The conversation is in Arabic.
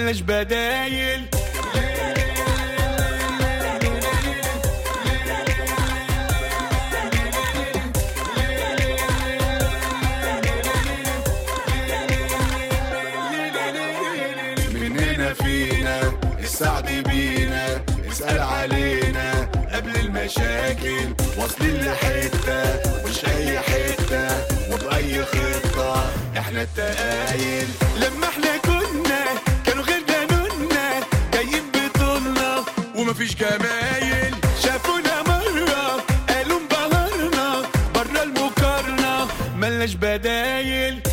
ملناش بدايل. مننا فينا السعد بينا، اسأل علينا قبل المشاكل، واصلين لحتة مش أي حتة وبأي خطة احنا التقايل. لما احنا كنا كانوا غير قانوننا، جايين بطولنا ومفيش جمايل. شافونا مرة قالوا انبهرنا، برا المقارنة ملناش بدايل.